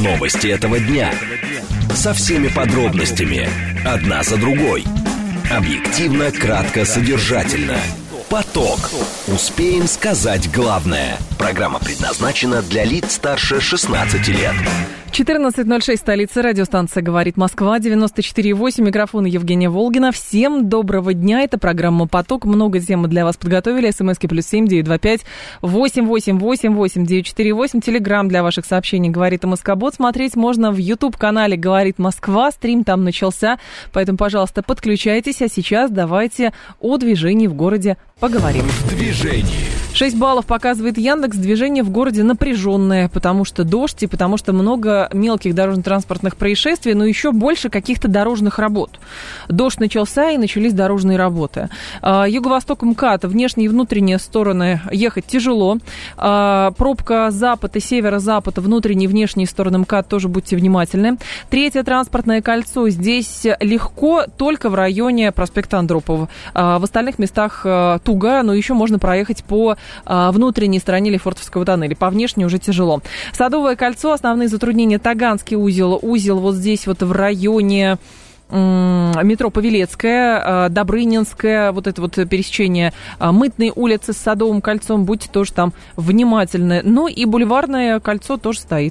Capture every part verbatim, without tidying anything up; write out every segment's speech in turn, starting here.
Новости этого дня. Со всеми подробностями. Одна за другой. Объективно, кратко, содержательно. Поток. Успеем сказать главное. Программа предназначена для лиц старше шестнадцати лет. четырнадцать ноль шесть, столица, радиостанция «Говорит Москва», девяносто четыре и восемь, микрофон Евгения Волгина. Всем доброго дня, это программа «Поток», много тем мы для вас подготовили, смски плюс семь девятьсот двадцать пять восемь восемь восемь восемь девять четыре восемь, телеграм для ваших сообщений «Говорит МСК-бот», смотреть можно в YouTube-канале «Говорит Москва», стрим там начался, поэтому, пожалуйста, подключайтесь, а сейчас давайте о движении в городе поговорим. В движении. шесть баллов показывает Яндекс. Движение в городе напряженное, потому что дождь и потому что много мелких дорожно-транспортных происшествий, но еще больше каких-то дорожных работ. Дождь начался, и начались дорожные работы. Юго-восток МКАД, внешние и внутренние стороны ехать тяжело. Пробка запад и северо-запад, внутренние и внешние стороны МКАД, тоже будьте внимательны. Третье транспортное кольцо. Здесь легко только в районе проспекта Андропова. В остальных местах туго, но еще можно проехать по внутренней стороне Лефортовского тоннеля. По внешней уже тяжело. Садовое кольцо, основные затруднения: Таганский узел, узел вот здесь вот в районе метро Павелецкая, Добрынинская, вот это вот пересечение Мытной улицы с Садовым кольцом, будьте тоже там внимательны. Ну и Бульварное кольцо тоже стоит.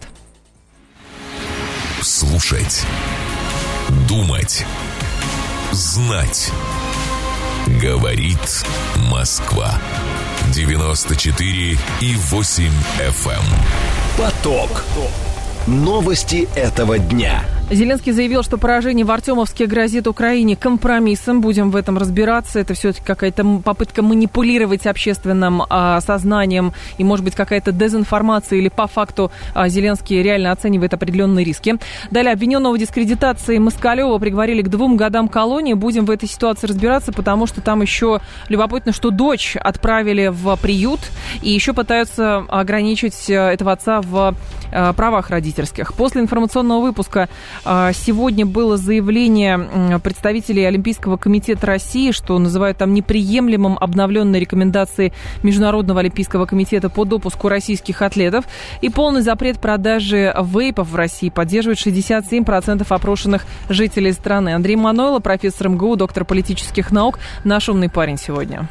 Слушать, думать, знать. Говорит Москва. девяносто четыре и восемь эф эм. Поток. Новости этого дня. Зеленский заявил, что поражение в Артемовске грозит Украине компромиссом. Будем в этом разбираться. Это все-таки какая-то попытка манипулировать общественным а, сознанием и, может быть, какая-то дезинформация, или по факту а, Зеленский реально оценивает определенные риски. Далее, обвиненного в дискредитации Москалева приговорили к двум годам колонии. Будем в этой ситуации разбираться, потому что там еще любопытно, что дочь отправили в приют и еще пытаются ограничить этого отца в а, правах родительских. После информационного выпуска сегодня было заявление представителей Олимпийского комитета России, что называют там неприемлемым обновленные рекомендации Международного олимпийского комитета по допуску российских атлетов. И полный запрет продажи вейпов в России поддерживает шестьдесят семь процентов опрошенных жителей страны. Андрей Манойло, профессор эм гэ у, доктор политических наук, наш умный парень сегодня.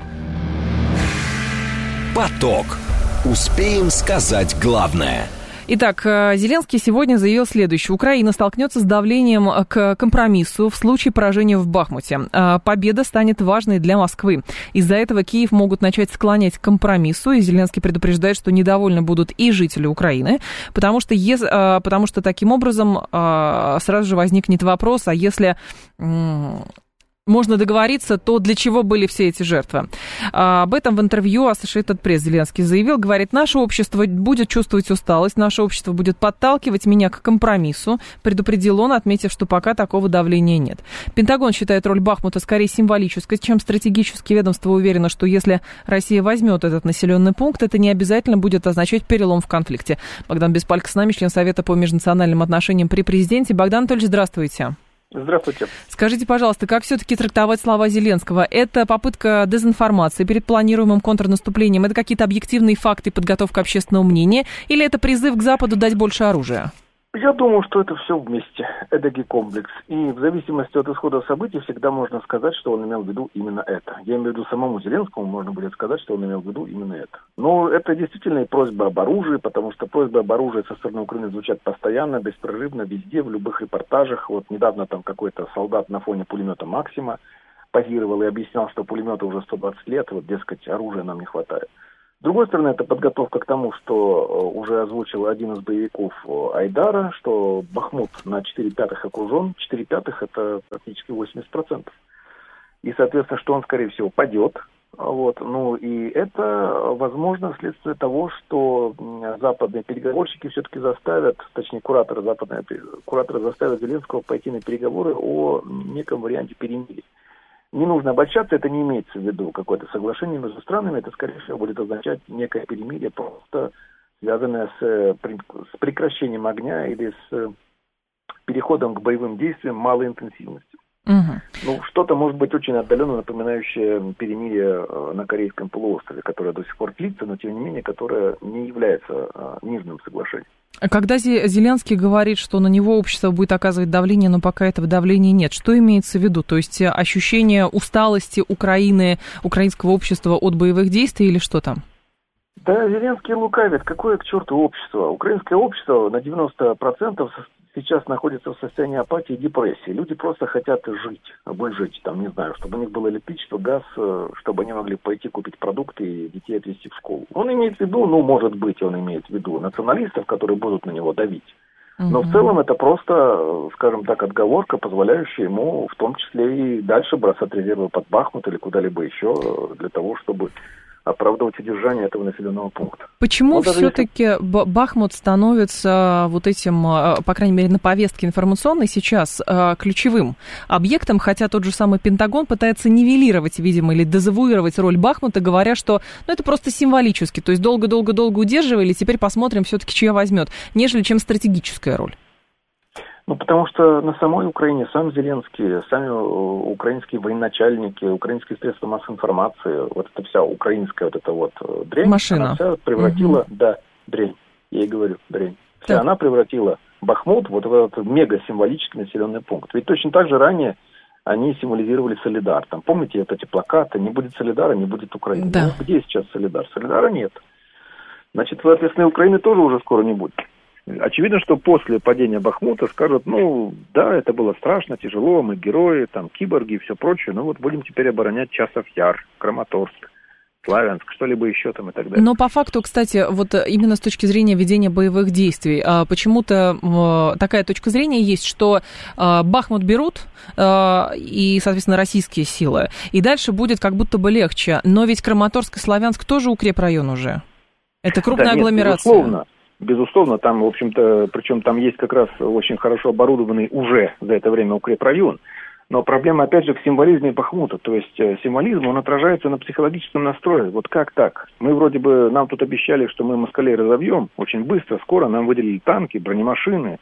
Поток. Успеем сказать главное. Итак, Зеленский сегодня заявил следующее. Украина столкнется с давлением к компромиссу в случае поражения в Бахмуте. Победа станет важной для Москвы. Из-за этого Киев могут начать склонять к компромиссу. И Зеленский предупреждает, что недовольны будут и жители Украины, потому что, если, потому что таким образом сразу же возникнет вопрос, а если можно договориться, то для чего были все эти жертвы? А, об этом в интервью Associated Press Зеленский заявил. Говорит, наше общество будет чувствовать усталость, наше общество будет подталкивать меня к компромиссу, предупредил он, отметив, что пока такого давления нет. Пентагон считает роль Бахмута скорее символической, чем стратегической. Ведомство уверено, что если Россия возьмет этот населенный пункт, это не обязательно будет означать перелом в конфликте. Богдан Беспалько с нами, член Совета по межнациональным отношениям при президенте. Богдан Анатольевич, здравствуйте. Здравствуйте. Скажите, пожалуйста, как все-таки трактовать слова Зеленского? Это попытка дезинформации перед планируемым контрнаступлением? Это какие-то объективные факты, подготовка общественного мнения? Или это призыв к Западу дать больше оружия? Я думаю, что это все вместе, эдакий комплекс. И в зависимости от исхода событий всегда можно сказать, что он имел в виду именно это. Я имею в виду самому Зеленскому, можно будет сказать, что он имел в виду именно это. Но это действительно и просьба об оружии, потому что просьбы об оружии со стороны Украины звучат постоянно, беспрерывно, везде, в любых репортажах. Вот недавно там какой-то солдат на фоне пулемета «Максима» позировал и объяснял, что пулемета уже сто двадцать лет, вот, дескать, оружия нам не хватает. С другой стороны, это подготовка к тому, что уже озвучил один из боевиков Айдара, что Бахмут на четыре пятых окружен. четыре пятых это практически восемьдесят процентов. И, соответственно, что он, скорее всего, падет. Вот. Ну и это, возможно, вследствие того, что западные переговорщики все-таки заставят, точнее, кураторы западные, кураторы заставят Зеленского пойти на переговоры о неком варианте перемирия. Не нужно обольщаться, это не имеется в виду какое-то соглашение между странами, это, скорее всего, будет означать некое перемирие, просто связанное с, с прекращением огня или с переходом к боевым действиям малой интенсивности. Угу. Ну, что-то, может быть, очень отдаленно напоминающее перемирие на Корейском полуострове, которое до сих пор длится, но, тем не менее, которое не является мирным соглашением. Когда Зеленский говорит, что на него общество будет оказывать давление, но пока этого давления нет, что имеется в виду? То есть ощущение усталости Украины, украинского общества от боевых действий или что там? Да, Зеленский лукавит. Какое к черту общество? Украинское общество на девяносто процентов сейчас находится в состоянии апатии и депрессии. Люди просто хотят жить, жить, там, не знаю, чтобы у них было электричество, газ, чтобы они могли пойти купить продукты и детей отвезти в школу. Он имеет в виду, ну, может быть, он имеет в виду националистов, которые будут на него давить. Но в целом это просто, скажем так, отговорка, позволяющая ему в том числе и дальше бросать резервы под Бахмут или куда-либо еще для того, чтобы оправдывать удержание этого населенного пункта. Почему все-таки если... Бахмут становится вот этим, по крайней мере, на повестке информационной сейчас ключевым объектом, хотя тот же самый Пентагон пытается нивелировать, видимо, или дезавуировать роль Бахмута, говоря, что ну, это просто символически, то есть долго-долго-долго удерживали, теперь посмотрим все-таки, чья возьмет, нежели чем стратегическая роль. Ну, потому что на самой Украине сам Зеленский, сами украинские военачальники, украинские средства массовой информации, вот эта вся украинская вот эта вот дрянь, машина. Она вся превратила, угу. да, дрянь, я и говорю, дрянь, вся так. Она превратила Бахмут вот в этот мега-символический населенный пункт. Ведь точно так же ранее они символизировали Солидар. Там, помните, вот эти плакаты, не будет Солидара, не будет Украины. Да. Ну, где сейчас Солидар? Солидара нет. Значит, соответственно, Украины тоже уже скоро не будет. Очевидно, что после падения Бахмута скажут, ну, да, это было страшно, тяжело, мы герои, там, киборги и все прочее, но вот будем теперь оборонять Часов Яр, Краматорск, Славянск, что-либо еще там и так далее. Но по факту, кстати, вот именно с точки зрения ведения боевых действий, почему-то такая точка зрения есть, что Бахмут берут, и, соответственно, российские силы, и дальше будет как будто бы легче, но ведь Краматорск и Славянск тоже укрепрайон уже, это крупная да, нет, агломерация. Безусловно. Безусловно, там, в общем-то, причем там есть как раз очень хорошо оборудованный уже за это время укрепрайон. Но проблема, опять же, в символизме Бахмута. То есть символизм, он отражается на психологическом настрое. Вот как так? Мы вроде бы, нам тут обещали, что мы москалей разобьем очень быстро, скоро нам выделили танки, бронемашины.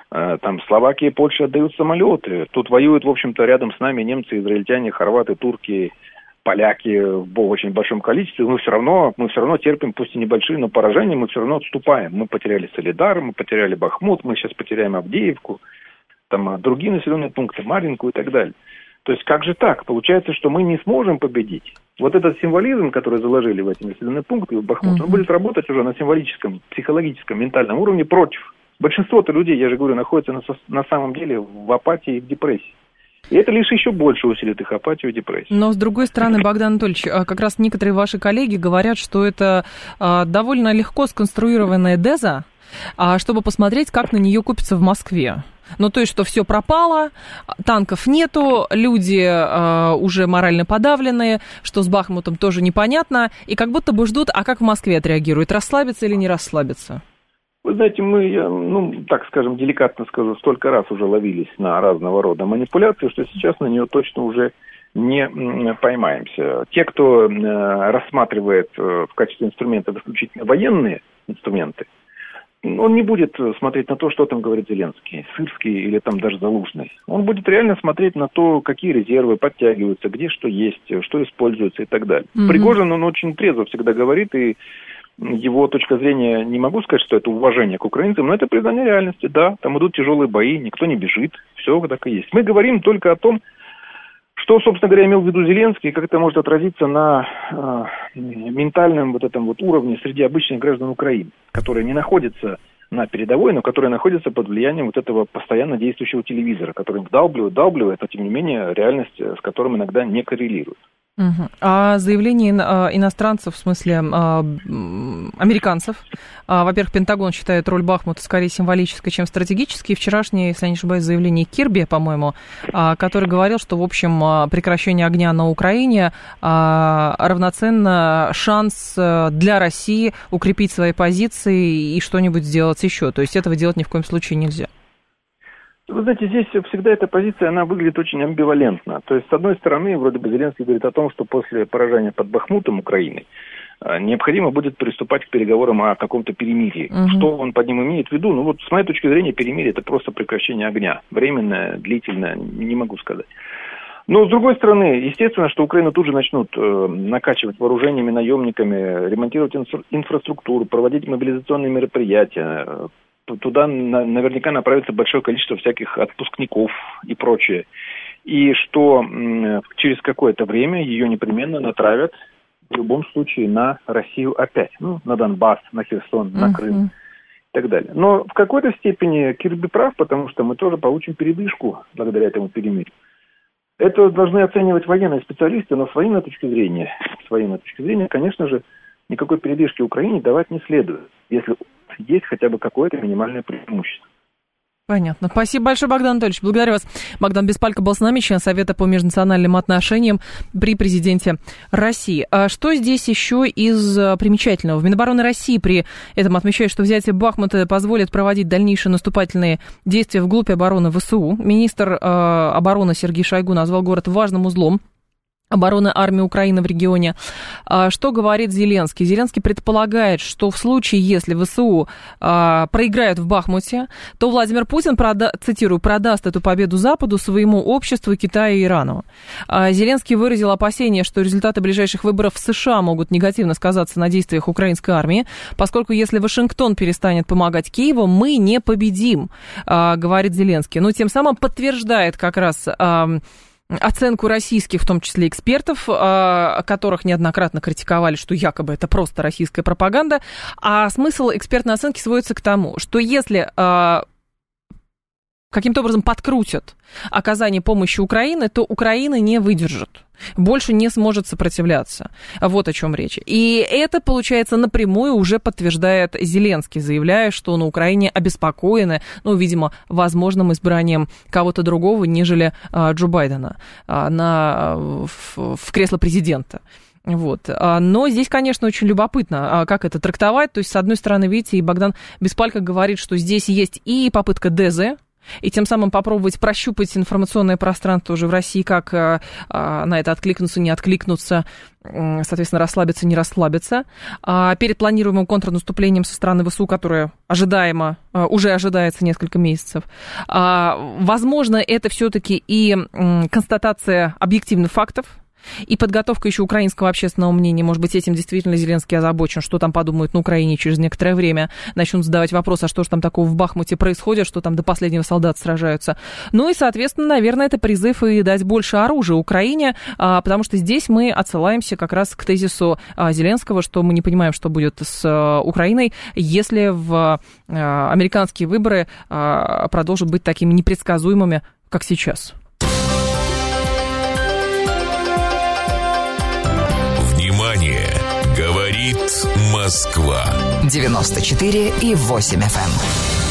Там Словакия и Польша отдают самолеты. Тут воюют, в общем-то, рядом с нами немцы, израильтяне, хорваты, турки, поляки в очень большом количестве, мы все равно, мы все равно терпим, пусть и небольшие, но поражения, мы все равно отступаем. Мы потеряли Солидар, мы потеряли Бахмут, мы сейчас потеряем Авдеевку, там другие населенные пункты, Марьинку и так далее. То есть как же так? Получается, что мы не сможем победить. Вот этот символизм, который заложили в эти населенные пункты, в Бахмут, mm-hmm. он будет работать уже на символическом, психологическом, ментальном уровне против. Большинство-то людей, я же говорю, находятся на, на самом деле в апатии и в депрессии. И это лишь еще больше усилит их апатию и депрессию. Но, с другой стороны, Богдан Анатольевич, как раз некоторые ваши коллеги говорят, что это довольно легко сконструированная деза, чтобы посмотреть, как на нее купится в Москве. Ну, то есть, что все пропало, танков нету, люди э, уже морально подавленные, что с Бахмутом тоже непонятно, и как будто бы ждут, а как в Москве отреагируют, расслабиться или не расслабиться? Вы знаете, мы, ну, так скажем, деликатно скажу, столько раз уже ловились на разного рода манипуляции, что сейчас на нее точно уже не поймаемся. Те, кто рассматривает в качестве инструментов исключительно военные инструменты, он не будет смотреть на то, что там говорит Зеленский, Сырский или там даже Залужный. Он будет реально смотреть на то, какие резервы подтягиваются, где что есть, что используется и так далее. Mm-hmm. Пригожин, он очень трезво всегда говорит, и его точка зрения, не могу сказать, что это уважение к украинцам, но это признание реальности. Да, там идут тяжелые бои, никто не бежит, все так и есть. Мы говорим только о том, что, собственно говоря, имел в виду Зеленский, как это может отразиться на э, ментальном вот этом вот уровне среди обычных граждан Украины, которые не находятся на передовой, но которые находятся под влиянием вот этого постоянно действующего телевизора, который вдалбливает, вдалбливает, но тем не менее реальность с которым иногда не коррелирует. Угу. А заявление иностранцев, в смысле американцев, во-первых, Пентагон считает роль Бахмута скорее символической, чем стратегической. Вчерашнее, если я не ошибаюсь, заявление Кирби, по-моему, который говорил, что, в общем, прекращение огня на Украине равноценно шанс для России укрепить свои позиции и что-нибудь сделать еще. То есть этого делать ни в коем случае нельзя. Вы знаете, здесь всегда эта позиция, она выглядит очень амбивалентно. То есть, с одной стороны, вроде бы Зеленский говорит о том, что после поражения под Бахмутом Украины необходимо будет приступать к переговорам о каком-то перемирии. Угу. Что он под ним имеет в виду? Ну вот с моей точки зрения перемирие – это просто прекращение огня. Временное, длительное, не могу сказать. Но, с другой стороны, естественно, что Украину тут же начнут э, накачивать вооружениями, наемниками, ремонтировать инфра- инфраструктуру, проводить мобилизационные мероприятия. Туда на- наверняка направится большое количество всяких отпускников и прочее. И что м- через какое-то время ее непременно натравят в любом случае на Россию опять. Ну, на Донбасс, на Херсон, на Крым uh-huh. и так далее. Но в какой-то степени Кирби прав, потому что мы тоже получим передышку благодаря этому перемирию. Это должны оценивать военные специалисты, но с военной точки зрения, с военной точки зрения, конечно же, никакой передышки Украине давать не следует, если есть хотя бы какое-то минимальное преимущество. Понятно. Спасибо большое, Богдан Анатольевич. Благодарю вас. Богдан Беспалько был с нами, член Совета по межнациональным отношениям при президенте России. А что здесь еще из примечательного? В Минобороны России при этом отмечают, что взятие Бахмута позволит проводить дальнейшие наступательные действия вглубь обороны ВСУ. Министр э, обороны Сергей Шойгу назвал город важным узлом обороны армии Украины в регионе. Что говорит Зеленский? Зеленский предполагает, что в случае, если ВСУ а, проиграют в Бахмуте, то Владимир Путин, прода- цитирую, продаст эту победу Западу, своему обществу, Китаю и Ирану. А, Зеленский выразил опасение, что результаты ближайших выборов в США могут негативно сказаться на действиях украинской армии, поскольку если Вашингтон перестанет помогать Киеву, мы не победим, а, говорит Зеленский. Но тем самым подтверждает как раз А, оценку российских, в том числе экспертов, которых неоднократно критиковали, что якобы это просто российская пропаганда. А смысл экспертной оценки сводится к тому, что если каким-то образом подкрутят оказание помощи Украины, то Украина не выдержит, больше не сможет сопротивляться. Вот о чем речь. И это, получается, напрямую уже подтверждает Зеленский, заявляя, что на Украине обеспокоены, ну, видимо, возможным избранием кого-то другого, нежели а, Джо Байдена а, на, в, в кресло президента. Вот. Но здесь, конечно, очень любопытно, как это трактовать. То есть, с одной стороны, видите, и Богдан Беспалько говорит, что здесь есть и попытка ДЗ, и тем самым попробовать прощупать информационное пространство уже в России, как а, а, на это откликнуться, не откликнуться, соответственно, расслабиться, не расслабиться. А перед планируемым контрнаступлением со стороны ВСУ, которое ожидаемо, а, уже ожидается несколько месяцев, а, возможно, это все-таки и м, констатация объективных фактов, и подготовка еще украинского общественного мнения. Может быть, этим действительно Зеленский озабочен, что там подумают на Украине через некоторое время. Начнут задавать вопрос, а что же там такого в Бахмуте происходит, что там до последнего солдата сражаются. Ну и, соответственно, наверное, это призыв и дать больше оружия Украине, потому что здесь мы отсылаемся как раз к тезису Зеленского, что мы не понимаем, что будет с Украиной, если в американские выборы продолжат быть такими непредсказуемыми, как сейчас. Говорит Москва. девяносто четыре и восемь эф эм.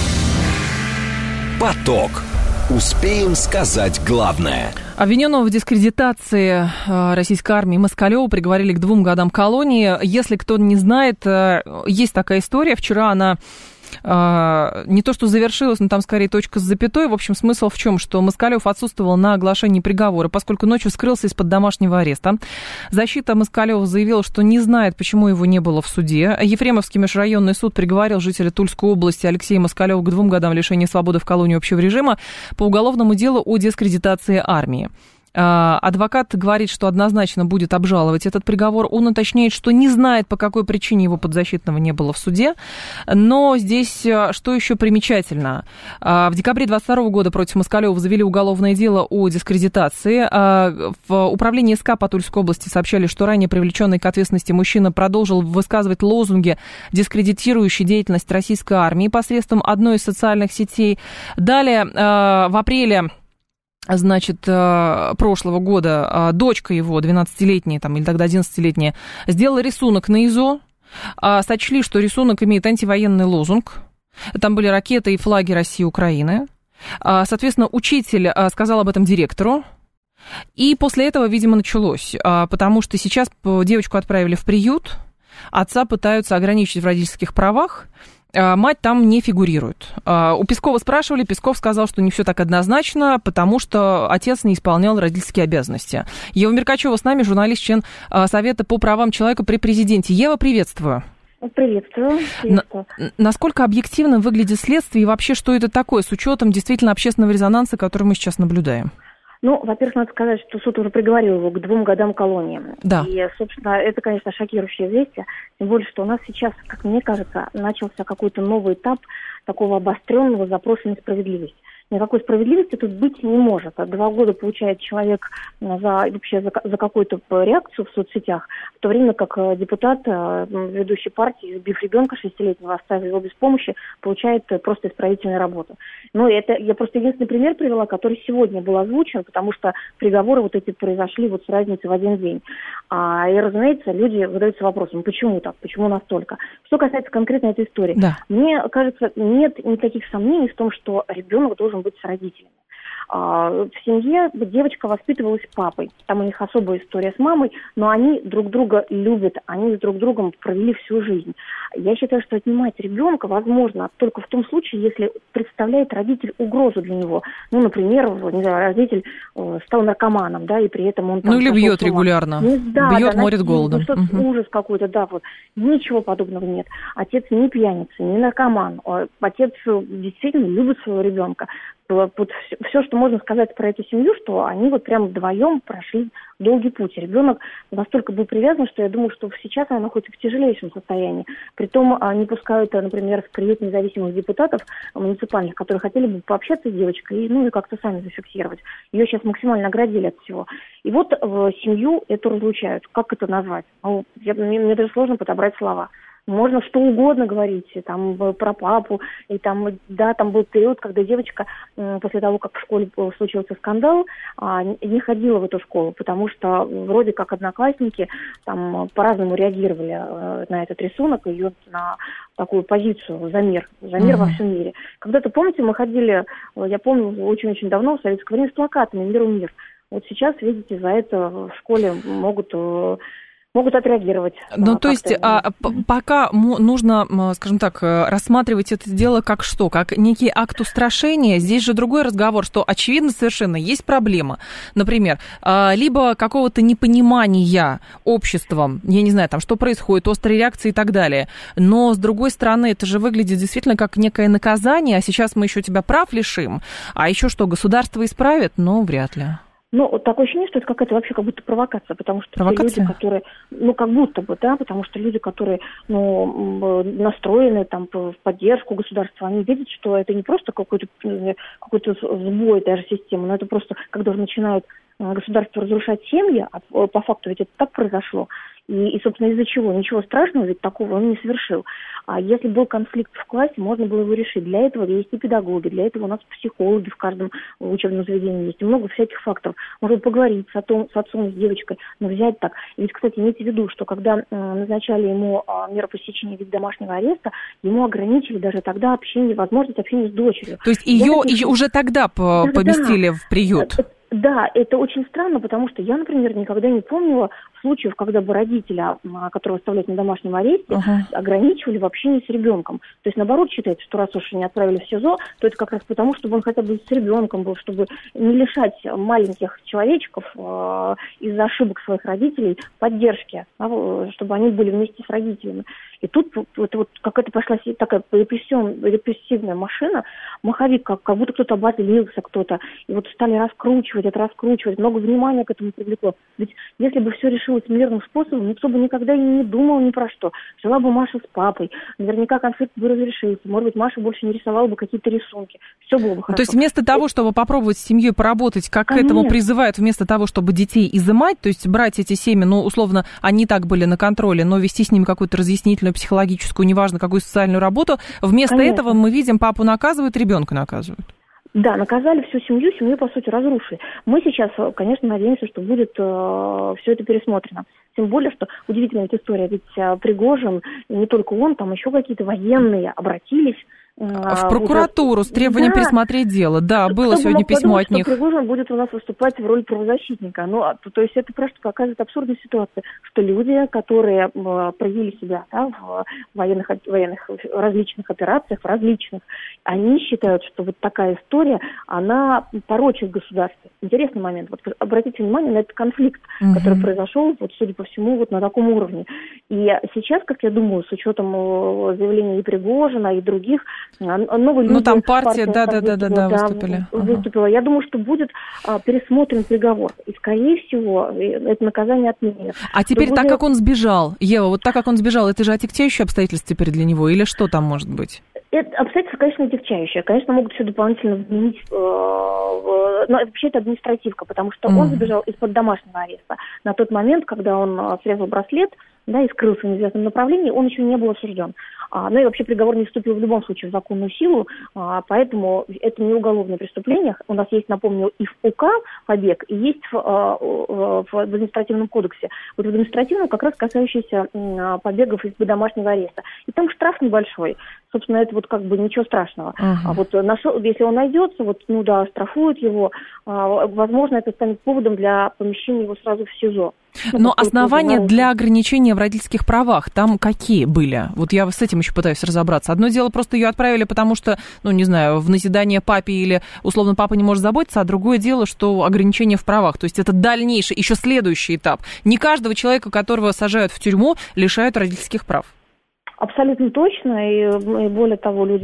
Поток. Успеем сказать главное. Обвиненного в дискредитации российской армии Москалёва приговорили к двум годам колонии. Если кто не знает, есть такая история. Вчера она не то что завершилась, но там скорее точка с запятой. В общем, смысл в чем? Что Москалёв отсутствовал на оглашении приговора, поскольку ночью скрылся из-под домашнего ареста. Защита Москалёва заявила, что не знает, почему его не было в суде. Ефремовский межрайонный суд приговорил жителя Тульской области Алексея Москалёва к двум годам лишения свободы в колонии общего режима по уголовному делу о дискредитации армии. Адвокат говорит, что однозначно будет обжаловать этот приговор. Он уточняет, что не знает, по какой причине его подзащитного не было в суде. Но здесь что еще примечательно? В декабре двадцать второго года против Москалёва завели уголовное дело о дискредитации. В управлении СК по Тульской области сообщали, что ранее привлеченный к ответственности мужчина продолжил высказывать лозунги, дискредитирующие деятельность российской армии посредством одной из социальных сетей. Далее, в апреле Значит, прошлого года дочка его, двенадцатилетняя там, или тогда одиннадцатилетняя, сделала рисунок на ИЗО, сочли, что рисунок имеет антивоенный лозунг. Там были ракеты и флаги России и Украины. Соответственно, учитель сказал об этом директору. И после этого, видимо, началось, потому что сейчас девочку отправили в приют, отца пытаются ограничить в родительских правах. мать там не фигурирует. У Пескова спрашивали, Песков сказал, что не все так однозначно, потому что отец не исполнял родительские обязанности. Ева Меркачева с нами, журналист, член Совета по правам человека при президенте. Ева, приветствую. Приветствую. Приветствую. На, насколько объективно выглядит следствие и вообще, что это такое, с учетом действительно общественного резонанса, который мы сейчас наблюдаем? Ну, во-первых, надо сказать, что суд уже приговорил его к двум годам колонии. Да. И, собственно, это, конечно, шокирующее известие. Тем более, что у нас сейчас, как мне кажется, начался какой-то новый этап такого обостренного запроса на справедливость. Никакой справедливости тут быть не может. Два года получает человек за, вообще за, за какую-то реакцию в соцсетях, в то время как депутат, ведущий партии, избив ребенка шестилетнего, оставив его без помощи, получает просто исправительную работу. Ну, это я просто единственный пример привела, который сегодня был озвучен, потому что приговоры вот эти произошли вот с разницей в один день. А, и, разумеется, люди задаются вопросом, почему так, почему настолько. Что касается конкретно этой истории, да. Мне кажется, нет никаких сомнений в том, что ребенок должен быть с родителями. В семье девочка воспитывалась папой. Там у них особая история с мамой, но они друг друга любят, они с друг другом провели всю жизнь. Я считаю, что отнимать ребенка возможно только в том случае, если представляет родитель угрозу для него. Ну, например, не знаю, родитель стал наркоманом, да, и при этом он... Там, ну, или бьет регулярно. Не, да, бьет, да, морит голодом. Ну, угу. Ужас какой-то, да, вот. Ничего подобного нет. Отец не пьяница, не наркоман. Отец действительно любит своего ребенка. Вот все, что можно сказать про эту семью, что они вот прям вдвоем прошли долгий путь. Ребенок настолько был привязан, что я думаю, что сейчас она находится в тяжелейшем состоянии. Притом они пускают, например, в приют независимых депутатов муниципальных, которые хотели бы пообщаться с девочкой и, ну, и как-то сами зафиксировать. Ее сейчас максимально оградили от всего. И вот в семью эту разлучают. Как это назвать? Ну, я, мне, мне даже сложно подобрать слова. Можно что угодно говорить, там, про папу, и там, да, там был период, когда девочка, после того, как в школе случился скандал, не ходила в эту школу, потому что вроде как одноклассники там по-разному реагировали на этот рисунок, ее на такую позицию за мир, за мир uh-huh. во всем мире. Когда-то, помните, мы ходили, я помню, очень-очень давно в советское время с плакатами «Миру мир». Вот сейчас, видите, за это в школе могут... могут отреагировать. Ну, а, то есть а, пока нужно, скажем так, рассматривать это дело как что? Как некий акт устрашения? Здесь же другой разговор, что очевидно совершенно есть проблема. Например, либо какого-то непонимания обществом, я не знаю, там, что происходит, острые реакции и так далее. Но, с другой стороны, это же выглядит действительно как некое наказание, а сейчас мы еще тебя прав лишим. А еще что, государство исправит? Ну, вряд ли. Ну, такое ощущение, что это какая-то вообще как будто провокация, потому что провокация? Те люди, которые, ну, как будто бы, да, потому что люди, которые, ну, настроены там в поддержку государства, они видят, что это не просто какой-то, какой-то сбой даже системы, но это просто, когда уже начинают государство разрушать семьи, а по факту ведь это так произошло, и, и, собственно, из-за чего? Ничего страшного ведь такого он не совершил. А если был конфликт в классе, можно было его решить. Для этого есть и педагоги, для этого у нас психологи в каждом учебном заведении есть. И много всяких факторов. Можно поговорить с отцом, с отцом, с девочкой, но взять так. И ведь, кстати, имейте в виду, что когда э, назначали ему э, меру пресечения в виде домашнего ареста, ему ограничили даже тогда общение, возможность общения с дочерью. То есть ее, ее уже тогда поместили да, в приют? Да, это очень странно, потому что я, например, никогда не помнила случаев, когда бы родителя, которого оставляют на домашнем аресте, uh-huh. ограничивали в общении с ребенком. То есть, наоборот, считается, что раз уж не отправили в СИЗО, то это как раз потому, чтобы он хотя бы с ребенком был, чтобы не лишать маленьких человечков э, из-за ошибок своих родителей поддержки, да, чтобы они были вместе с родителями. И тут это вот какая-то пошла такая репрессивная машина, маховик, как, как будто кто-то обозлился, кто-то, и вот стали раскручивать, это раскручивать, много внимания к этому привлекло. Ведь если бы все решилось мирным способом, никто бы никогда и не думал ни про что. Жила бы Маша с папой, наверняка конфликт бы разрешился, может быть, Маша больше не рисовала бы какие-то рисунки, все было бы хорошо. То есть вместо того, чтобы попробовать с семьей поработать, как Конечно. К этому призывают, вместо того, чтобы детей изымать, то есть брать эти семьи, ну, условно, они так были на контроле, но вести с ними какую-то разъяснительную, психологическую, неважно, какую социальную работу, вместо Конечно. Этого мы видим, папу наказывают, ребенка наказывают. Да, наказали всю семью, семью, по сути, разрушили. Мы сейчас, конечно, надеемся, что будет э, все это пересмотрено. Тем более, что удивительная эта история, ведь э, Пригожин, не только он, там еще какие-то военные обратились В прокуратуру с требованием да. пересмотреть дело. Да, было Кто сегодня письмо подумать, от них. Что Пригожин будет у нас выступать в роли правозащитника. Ну, то, то есть это просто показывает абсурдную ситуацию, что люди, которые э, проявили себя да, в военных, военных различных операциях, в различных, они считают, что вот такая история, она порочит государство. Интересный момент. Вот обратите внимание на этот конфликт, угу. который произошел, вот, судя по всему, вот на таком уровне. И сейчас, как я думаю, с учетом заявлений и Пригожина, и других, новые люди... Ну, там партия, да-да-да, да, выступили. Выступила. Ага. Я думаю, что будет а, пересмотрен приговор. И, скорее всего, это наказание отменят. А теперь, будет... так как он сбежал, Ева, вот так как он сбежал, это же отягчающее обстоятельство теперь для него? Или что там может быть? Это обстоятельства, конечно, отягчающие. Конечно, могут все дополнительно вменить... Э, э, но вообще это административка, потому что mm. он сбежал из-под домашнего ареста. На тот момент, когда он срезал браслет, да, и скрылся в неизвестном направлении, он еще не был осужден. А, ну и вообще приговор не вступил в любом случае в законную силу, а, поэтому это не уголовное преступление. У нас есть, напомню, и в УК побег, и есть в, а, в, в административном кодексе. Вот в административном как раз касающийся а, побегов из домашнего ареста. И там штраф небольшой. Собственно, это вот как бы ничего страшного. Uh-huh. А вот нашел, если он найдется, вот, ну да, штрафуют его, а, возможно, это станет поводом для помещения его сразу в СИЗО. Но основания для ограничения в родительских правах там какие были? Вот я с этим еще пытаюсь разобраться. Одно дело, просто ее отправили, потому что, ну, не знаю, в назидание папе или, условно, папа не может заботиться, а другое дело, что ограничение в правах. То есть это дальнейший, еще следующий этап. Не каждого человека, которого сажают в тюрьму, лишают родительских прав. Абсолютно точно, и, и более того, люди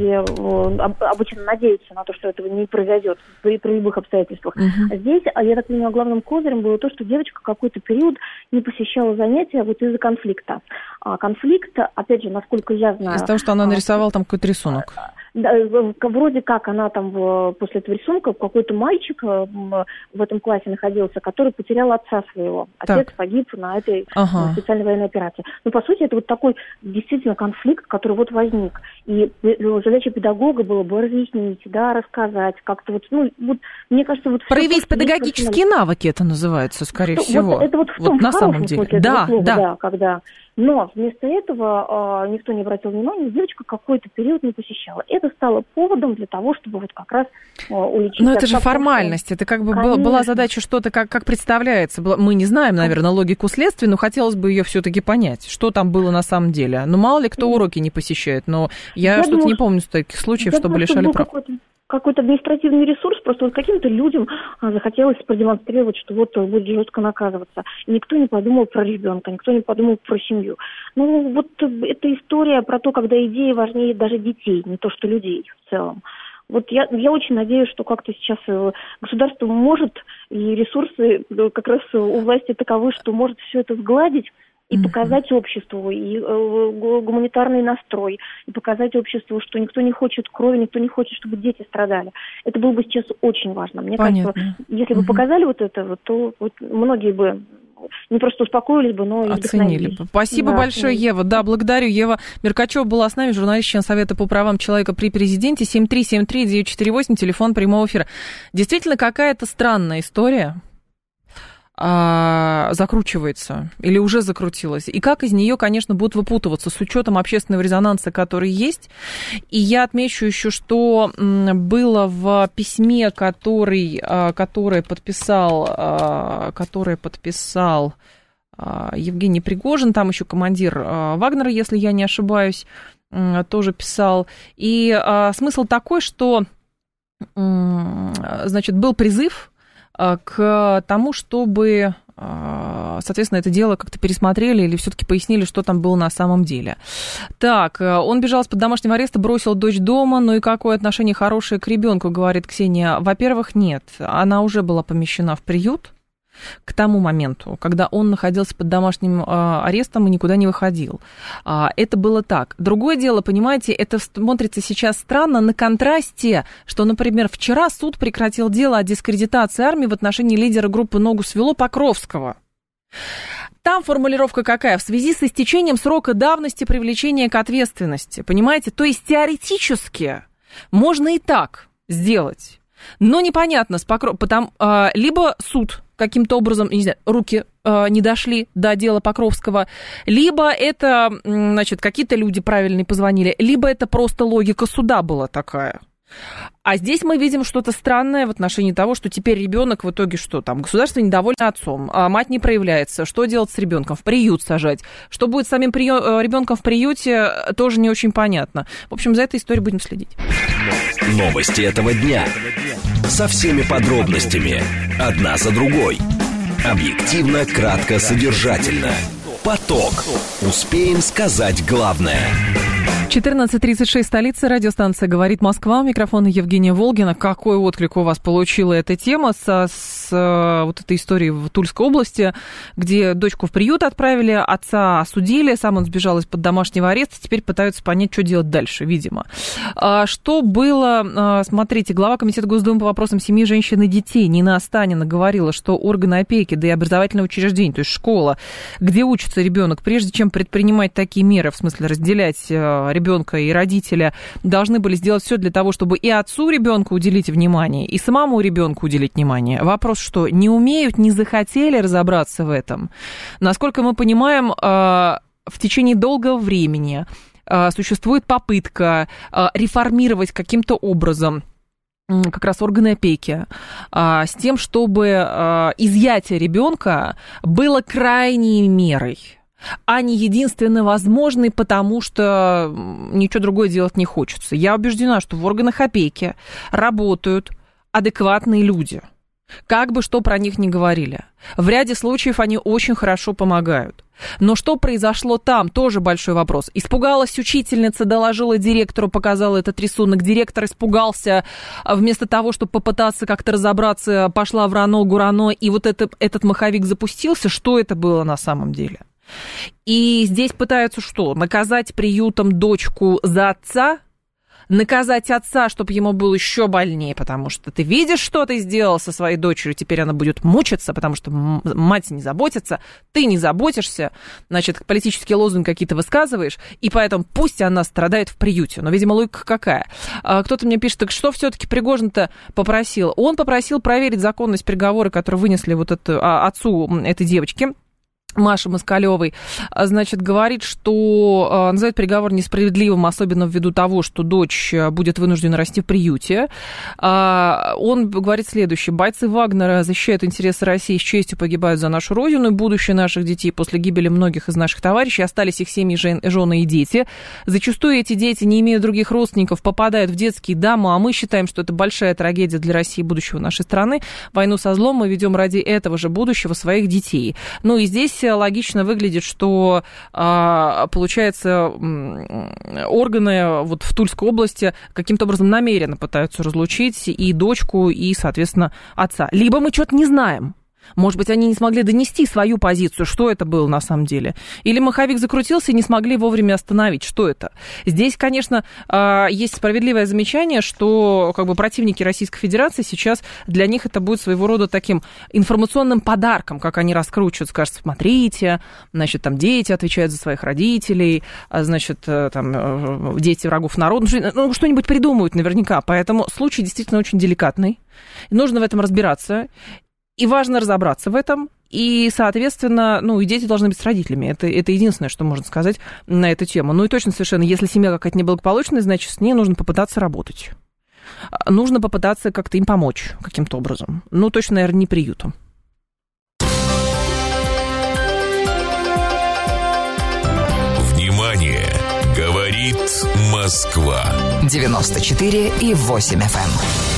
обычно надеются на то, что этого не произойдет при, при любых обстоятельствах. Uh-huh. Здесь, я так понимаю, главным козырем было то, что девочка какой-то период не посещала занятия вот из-за конфликта. А конфликт, опять же, насколько я знаю... Из-за того, что она нарисовала там какой-то рисунок. Да, вроде как она там после этого рисунка, какой-то мальчик в этом классе находился, который потерял отца своего. Отец так. погиб на этой ага. специальной военной операции. Ну, по сути, это вот такой действительно конфликт, который вот возник. И задача педагога была бы разъяснить, да, рассказать, как-то вот, ну, вот, мне кажется, вот... Проявить педагогические навыки, это называется, скорее что, всего. Вот, это вот в том, вот на в самом деле. Да, слова, да. да, когда... Но вместо этого э, никто не обратил внимания, девочка какой-то период не посещала. Это стало поводом для того, чтобы вот как раз э, уличить... Но это же формальность, это как бы Конечно. была задача что-то, как, как представляется. Мы не знаем, наверное, логику следствия, но хотелось бы ее все-таки понять, что там было на самом деле. Ну, мало ли кто уроки не посещает, но я, я что-то думаю, не помню таких случаев, чтобы думаю, лишали прав. Какой-то административный ресурс, просто вот каким-то людям захотелось продемонстрировать, что вот будет жестко наказываться. И никто не подумал про ребенка, никто не подумал про семью. Ну, вот эта история про то, когда идеи важнее даже детей, не то что людей в целом. Вот я, я очень надеюсь, что как-то сейчас государство может, и ресурсы как раз у власти таковы, что может все это сгладить, и показать обществу, и э, гуманитарный настрой, и показать обществу, что никто не хочет крови, никто не хочет, чтобы дети страдали. Это было бы сейчас очень важно. Мне Понятно. кажется, если бы угу. показали вот это, то вот многие бы не просто успокоились бы, но и оценили бы. Спасибо да, большое, оценили. Ева. Да, благодарю. Ева Меркачева была с нами, журналист, член Совета по правам человека при президенте. семь три семь три девять четыре восемь, телефон прямого эфира. Действительно, какая-то странная история закручивается или уже закрутилась. И как из нее, конечно, будут выпутываться с учетом общественного резонанса, который есть. И я отмечу еще, что было в письме, который, которое подписал, которое подписал Евгений Пригожин, там еще командир Вагнера, если я не ошибаюсь, тоже писал. И смысл такой, что, значит, был призыв к тому, чтобы, соответственно, это дело как-то пересмотрели или все-таки пояснили, что там было на самом деле. Так, он бежал из-под домашнего ареста, бросил дочь дома, ну и какое отношение хорошее к ребенку, говорит Ксения. Во-первых, нет, она уже была помещена в приют к тому моменту, когда он находился под домашним э, арестом и никуда не выходил. А, это было так. Другое дело, понимаете, это смотрится сейчас странно на контрасте, что, например, вчера суд прекратил дело о дискредитации армии в отношении лидера группы «Ногу свело» Покровского. Там формулировка какая? В связи с истечением срока давности привлечения к ответственности. Понимаете? То есть теоретически можно и так сделать. Но непонятно, с Покров... Потому, э, либо суд каким-то образом, не знаю, руки э, не дошли до дела Покровского, либо это, значит, какие-то люди правильные позвонили, либо это просто логика суда была такая. А здесь мы видим что-то странное в отношении того, что теперь ребенок в итоге что там? Государство недовольно отцом, а мать не проявляется. Что делать с ребенком? В приют сажать. Что будет с самим приё... ребенком в приюте, тоже не очень понятно. В общем, за этой историей будем следить. Новости этого дня. Со всеми подробностями. Одна за другой. Объективно, кратко, содержательно. Поток. Успеем сказать главное. четырнадцать тридцать шесть, столица, радиостанция «Говорит Москва». Микрофон Евгения Волгина. Какой отклик у вас получила эта тема со, с вот этой историей в Тульской области, где дочку в приют отправили, отца осудили, сам он сбежал из-под домашнего ареста, теперь пытаются понять, что делать дальше, видимо. Что было, смотрите, глава Комитета Госдумы по вопросам семьи, женщин и детей Нина Останина говорила, что органы опеки, да и образовательное учреждение, то есть школа, где учится ребенок, прежде чем предпринимать такие меры, в смысле разделять ребенка и родителя, должны были сделать все для того, чтобы и отцу ребенка уделить внимание, и самому ребенку уделить внимание. Вопрос, что не умеют, не захотели разобраться в этом. Насколько мы понимаем, в течение долгого времени существует попытка реформировать каким-то образом как раз органы опеки, с тем, чтобы изъятие ребенка было крайней мерой, а не единственно возможный, потому что ничего другое делать не хочется. Я убеждена, что в органах опеки работают адекватные люди. Как бы что про них ни говорили. В ряде случаев они очень хорошо помогают. Но что произошло там, тоже большой вопрос. Испугалась учительница, доложила директору, показала этот рисунок. Директор испугался, вместо того, чтобы попытаться как-то разобраться, пошла в рано-гурано, и вот это, этот маховик запустился. Что это было на самом деле? И здесь пытаются что? Наказать приютом дочку за отца? Наказать отца, чтобы ему было еще больнее, потому что ты видишь, что ты сделал со своей дочерью, теперь она будет мучиться, потому что мать не заботится, ты не заботишься, значит, политические лозунги какие-то высказываешь, и поэтому пусть она страдает в приюте. Но, видимо, логика какая? Кто-то мне пишет, так что все-таки Пригожин-то попросил? Он попросил проверить законность приговора, который вынесли вот это, отцу этой девочки, Маши Москалевой, значит, говорит, что называет приговор несправедливым, особенно ввиду того, что дочь будет вынуждена расти в приюте. Он говорит следующее. Бойцы Вагнера защищают интересы России, с честью погибают за нашу родину, и будущее наших детей после гибели многих из наших товарищей. Остались их семьи, жены и дети. Зачастую эти дети, не имея других родственников, попадают в детские дома, а мы считаем, что это большая трагедия для России и будущего нашей страны. Войну со злом мы ведем ради этого же будущего своих детей. Ну и здесь логично выглядит, что, получается, органы вот в Тульской области каким-то образом намеренно пытаются разлучить и дочку, и, соответственно, отца. Либо мы что-то не знаем. Может быть, они не смогли донести свою позицию, что это было на самом деле. Или маховик закрутился и не смогли вовремя остановить, что это. Здесь, конечно, есть справедливое замечание, что как бы противники Российской Федерации сейчас, для них это будет своего рода таким информационным подарком, как они раскручивают, скажут, смотрите, значит, там дети отвечают за своих родителей, значит, там дети врагов народа, ну, что-нибудь придумают наверняка. Поэтому случай действительно очень деликатный, нужно в этом разбираться. И важно разобраться в этом, и, соответственно, ну, и дети должны быть с родителями. Это, это единственное, что можно сказать на эту тему. Ну, и точно совершенно, если семья какая-то неблагополучная, значит, с ней нужно попытаться работать. Нужно попытаться как-то им помочь каким-то образом. Ну, точно, наверное, не приютом. Внимание! Говорит Москва. девяносто четыре и восемь эф эм.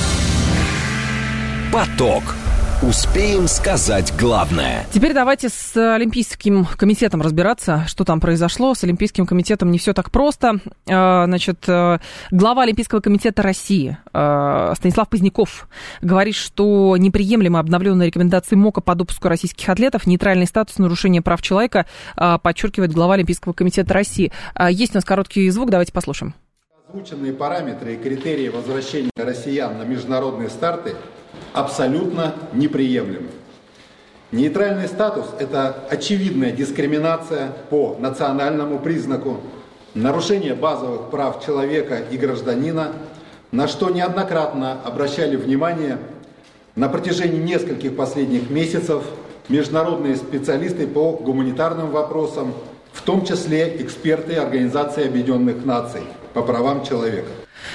Поток. Успеем сказать главное. Теперь давайте с Олимпийским комитетом разбираться, что там произошло. С Олимпийским комитетом не все так просто. Значит, глава Олимпийского комитета России Станислав Поздняков говорит, что неприемлемы обновленные рекомендации МОКа по допуску российских атлетов. Нейтральный статус нарушения прав человека, подчеркивает глава Олимпийского комитета России. Есть у нас короткий звук, давайте послушаем. Озвученные параметры и критерии возвращения россиян на международные старты абсолютно неприемлемы. Нейтральный статус – это очевидная дискриминация по национальному признаку, нарушение базовых прав человека и гражданина, на что неоднократно обращали внимание На протяжении нескольких последних месяцев международные специалисты по гуманитарным вопросам, в том числе эксперты Организации Объединенных Наций по правам человека.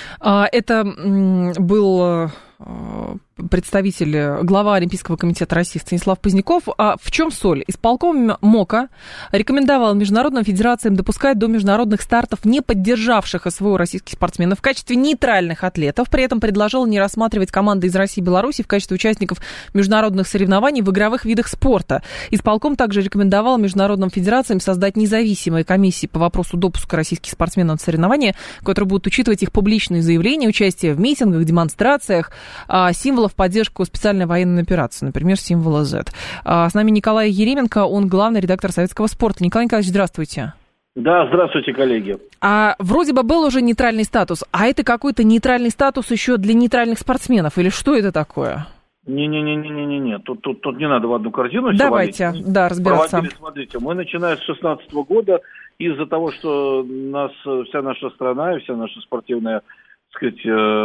Это был представитель, глава Олимпийского комитета России Станислав Поздняков. А в чем соль? Исполком МОКа рекомендовал международным федерациям допускать до международных стартов не поддержавших СВО российских спортсменов в качестве нейтральных атлетов. При этом предложил не рассматривать команды из России и Беларуси в качестве участников международных соревнований в игровых видах спорта. Исполком также рекомендовал международным федерациям создать независимые комиссии по вопросу допуска российских спортсменов на соревнования, которые будут учитывать их публичные заявления, участие в митингах, демонстрациях, символов в поддержку специальной военной операции, например, символа Z. С нами Николай Еременко, он главный редактор «Советского спорта». Николай Николаевич, здравствуйте. Да, здравствуйте, коллеги. А вроде бы был уже нейтральный статус, а это какой-то нейтральный статус еще для нейтральных спортсменов, или что это такое? Не-не-не-не-не-не, тут, тут, тут не надо в одну корзину Давайте, все да, разбираться. Проводили, смотрите, мы начиная с шестнадцатого года, из-за того, что нас, вся наша страна и вся наша спортивная, так сказать,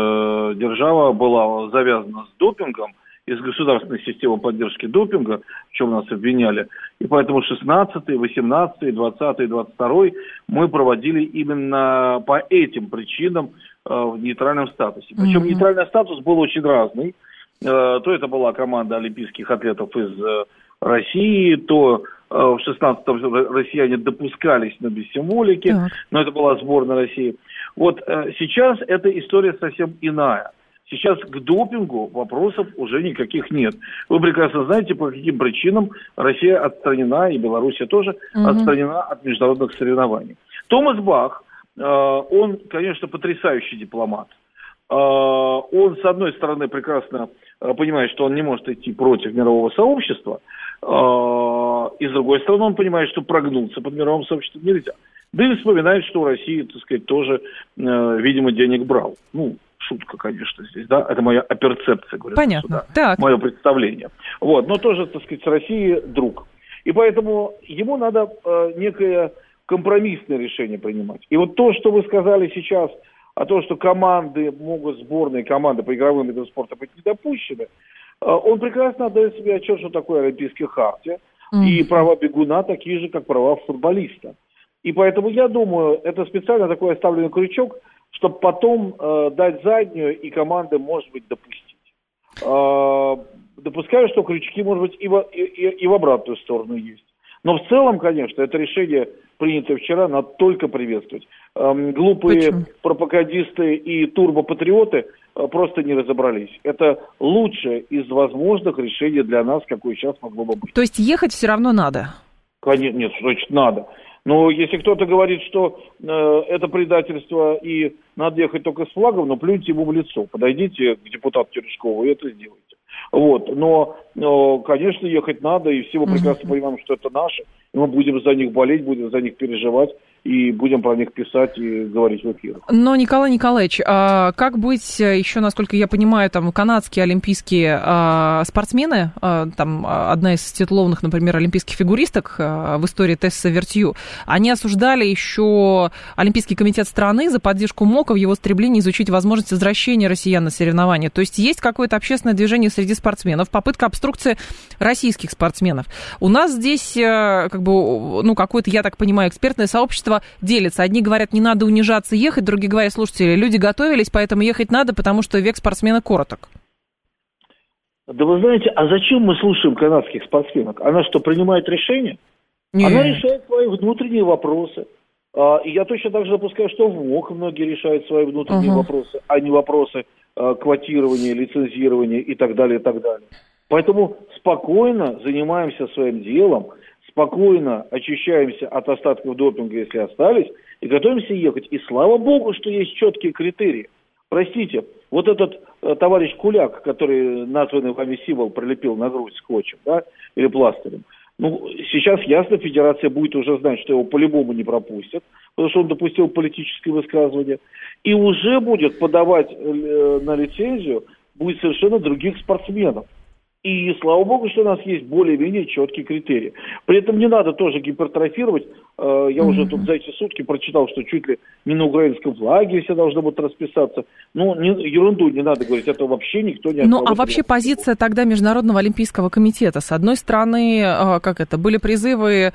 держава была завязана с допингом, из государственной системы поддержки допинга, в чем нас обвиняли. И поэтому шестнадцатый, восемнадцатый, двадцатый, двадцать второй мы проводили именно по этим причинам э, в нейтральном статусе. Причем mm-hmm. нейтральный статус был очень разный. Э, то это была команда олимпийских атлетов из э, России, то э, в шестнадцатом россияне допускались на бессимволике, mm-hmm. но это была сборная России. Вот э, сейчас эта история совсем иная. Сейчас к допингу вопросов уже никаких нет. Вы прекрасно знаете, по каким причинам Россия отстранена, и Белоруссия тоже угу. отстранена от международных соревнований. Томас Бах, э, он, конечно, потрясающий дипломат. Э, он, с одной стороны, прекрасно э, понимает, что он не может идти против мирового сообщества, э, и, с другой стороны, он понимает, что прогнуться под мировым сообществом нельзя. Да и вспоминает, что у России, так сказать, тоже, э, видимо, денег брал. Ну, шутка, конечно, здесь, да, это моя перцепция, говорю. Понятно, сюда, так. Мое представление. Вот, но тоже, так сказать, с Россией друг. И поэтому ему надо э, некое компромиссное решение принимать. И вот то, что вы сказали сейчас, о том, что команды могут, сборные команды по игровым видам спорта быть недопущены, э, он прекрасно отдает себе отчет, что такое Олимпийская хартия, mm. и права бегуна такие же, как права футболиста. И поэтому, я думаю, это специально такой оставленный крючок, чтобы потом э, дать заднюю, и команды, может быть, допустить. Э, допускаю, что крючки, может быть, и в, и, и в обратную сторону есть. Но в целом, конечно, это решение, принятое вчера, надо только приветствовать. Э, глупые Почему? пропагандисты и турбопатриоты э, просто не разобрались. Это лучшее из возможных решений для нас, какое сейчас могло бы быть. То есть ехать все равно надо? Конечно, нет, что значит надо. Но если кто-то говорит, что э, это предательство и надо ехать только с флагом, ну плюньте ему в лицо. Подойдите к депутату Терешкову и это сделайте. Вот. Но, но, конечно, ехать надо, и все мы прекрасно uh-huh. понимаем, что это наше. И мы будем за них болеть, будем за них переживать, и будем про них писать и говорить в эфирах. Но, Николай Николаевич, а как быть еще, насколько я понимаю, там канадские олимпийские а, спортсмены, а, там одна из титулованных, например, олимпийских фигуристок а, в истории Тесса Вертью, они осуждали еще Олимпийский комитет страны за поддержку МОКа в его стремлении изучить возможность возвращения россиян на соревнования. То есть есть какое-то общественное движение среди спортсменов, попытка обструкции российских спортсменов. У нас здесь, как бы, ну, какое-то, я так понимаю, экспертное сообщество делится. Одни говорят, не надо унижаться, ехать, другие говорят, слушайте, люди готовились, поэтому ехать надо, потому что век спортсмена короток. Да вы знаете, а зачем мы слушаем канадских спортсменок? Она что, принимает решения? Нет. Она решает свои внутренние вопросы. И я точно так же допускаю, что в МОК многие решают свои внутренние uh-huh. вопросы, а не вопросы квотирования, лицензирования и так далее, и так далее. Поэтому спокойно занимаемся своим делом, спокойно очищаемся от остатков допинга, если остались, и готовимся ехать. И слава богу, что есть четкие критерии. Простите, вот этот э, товарищ Куляк, который названный вами символ прилепил на грудь скотчем, да, или пластырем, ну, сейчас ясно, федерация будет уже знать, что его по-любому не пропустят, потому что он допустил политическое высказывание, и уже будет подавать э, на лицензию будет совершенно других спортсменов. И слава богу, что у нас есть более-менее четкие критерии. При этом не надо тоже гипертрофировать Я mm-hmm. уже тут за эти сутки прочитал, что чуть ли не на украинском флаге все должны будут расписаться. Ну, не, ерунду не надо говорить, это вообще никто не... Ну, а вообще позиция тогда Международного олимпийского комитета? С одной стороны, как это, были призывы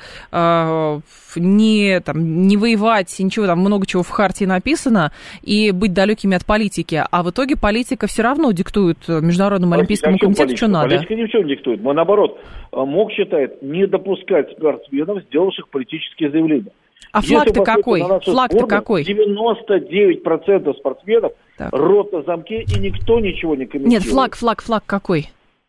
не, там, не воевать, ничего, там много чего в хартии написано, и быть далекими от политики. А в итоге политика все равно диктует Международному олимпийскому комитету, что надо. Политика ничего не диктует. Мы, наоборот, МОК считает не допускать спортсменов, сделавших политические заявления. А флаг-то какой? Флаг-то какой? девяносто девять процентов спортсменов так. Рот на замке, и никто ничего не комментирует. Нет, флаг, флаг, флаг какой?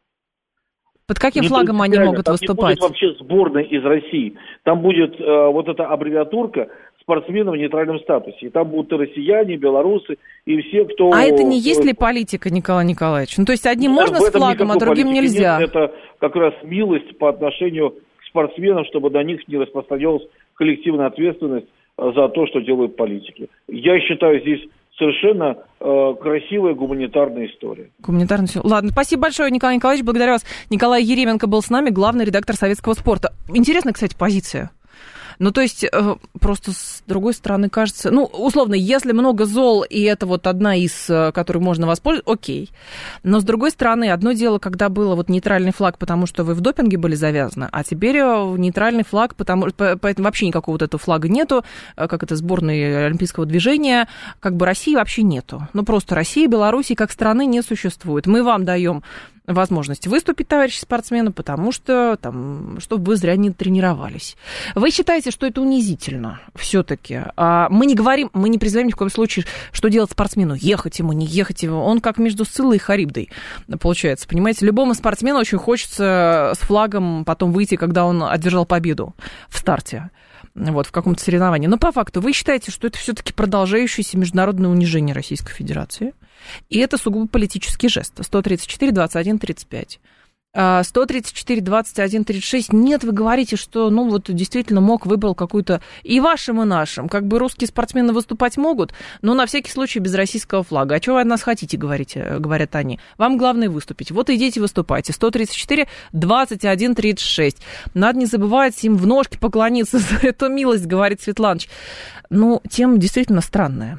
Под каким не флагом они могут там выступать? Там не будет вообще сборной из России. Там будет э, вот эта аббревиатурка спортсменов в нейтральном статусе. И там будут и россияне, и белорусы, и все, кто... А это не есть ли политика, Николай Николаевич? Ну, то есть одним можно с флагом, а другим нельзя? Нет, это как раз милость по отношению к спортсменам, чтобы на них не распространялась коллективная ответственность за то, что делают политики. Я считаю, здесь совершенно э, красивая гуманитарная история. Гуманитарная история. Ладно, спасибо большое, Николай Николаевич, благодарю вас. Николай Еременко был с нами, главный редактор «Советского спорта». Интересная, кстати, позиция. Ну, то есть, просто с другой стороны, кажется... Ну, условно, если много зол, и это вот одна из, которой можно воспользоваться, окей. Но, с другой стороны, одно дело, когда было вот нейтральный флаг, потому что вы в допинге были завязаны, а теперь нейтральный флаг, потому что поэтому вообще никакого вот этого флага нету, как это, сборной олимпийского движения, как бы России вообще нету. Ну, просто России, Белоруссии как страны не существует. Мы вам даем возможность выступить, товарищи спортсмены, потому что, там, чтобы вы зря не тренировались. Вы считаете, что это унизительно все-таки? Мы не говорим, мы не призываем ни в коем случае, что делать спортсмену, ехать ему, не ехать ему. Он как между Сциллой и Харибдой, получается, понимаете? Любому спортсмену очень хочется с флагом потом выйти, когда он одержал победу в старте. Вот, в каком-то соревновании. Но по факту вы считаете, что это все-таки продолжающееся международное унижение Российской Федерации, и это сугубо политический жест. сто тридцать четыре двадцать один тридцать пять. сто тридцать четыре двадцать один тридцать шесть. Нет, вы говорите, что, ну, вот действительно МОК выбрал какую-то и вашим, и нашим. Как бы русские спортсмены выступать могут, но на всякий случай без российского флага. А что вы от нас хотите, говорите, говорят они. Вам главное выступить. Вот идите выступайте. сто тридцать четыре двадцать один тридцать шесть. Надо не забывать им в ножки поклониться за эту милость, говорит Светланыч. Ну, тема действительно странная.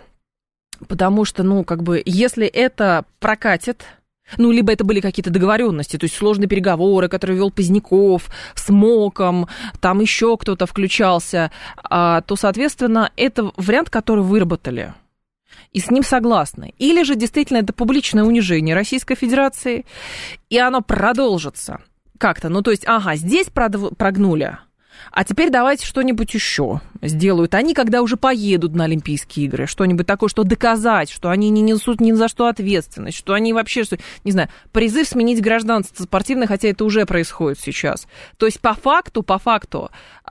Потому что, ну, как бы, если это прокатит... Ну, либо это были какие-то договоренности, то есть сложные переговоры, которые вел Поздняков с МОКом, там еще кто-то включался, то, соответственно, это вариант, который выработали, и с ним согласны. Или же действительно это публичное унижение Российской Федерации, и оно продолжится как-то. Ну, то есть, ага, здесь прогнули, а теперь давайте что-нибудь еще сделают. Они, когда уже поедут на Олимпийские игры, что-нибудь такое, что доказать, что они не несут ни за что ответственность, что они вообще, что, не знаю, призыв сменить гражданство спортивное, хотя это уже происходит сейчас. То есть по факту, по факту,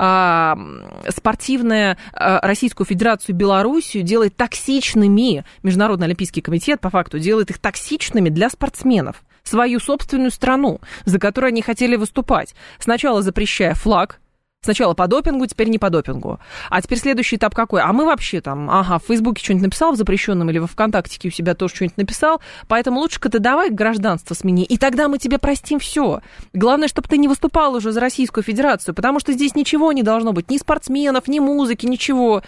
а, спортивная а, Российскую Федерацию и Белоруссию делает токсичными, Международный Олимпийский комитет по факту делает их токсичными для спортсменов, свою собственную страну, за которую они хотели выступать. Сначала запрещая флаг, сначала по допингу, теперь не по допингу. А теперь следующий этап какой? А мы вообще там, ага, в Фейсбуке что-нибудь написал в запрещенном или во ВКонтактике у себя тоже что-нибудь написал, поэтому лучше-ка ты давай гражданство смени, и тогда мы тебе простим все. Главное, чтобы ты не выступал уже за Российскую Федерацию, потому что здесь ничего не должно быть, ни спортсменов, ни музыки, ничего.